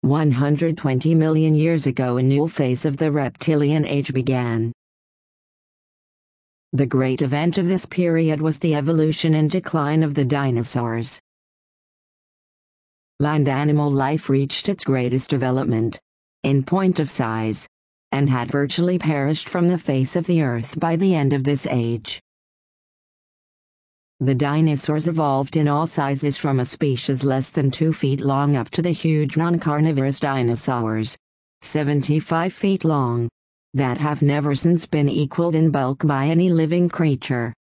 120 million years ago, a new phase of the reptilian age began. The great event of this period was the evolution and decline of the dinosaurs. Land animal life reached its greatest development, in point of size, and had virtually perished from the face of the earth by the end of this age. The dinosaurs evolved in all sizes from a species less than 2 feet long up to the huge non-carnivorous dinosaurs, 75 feet long, that have never since been equaled in bulk by any living creature.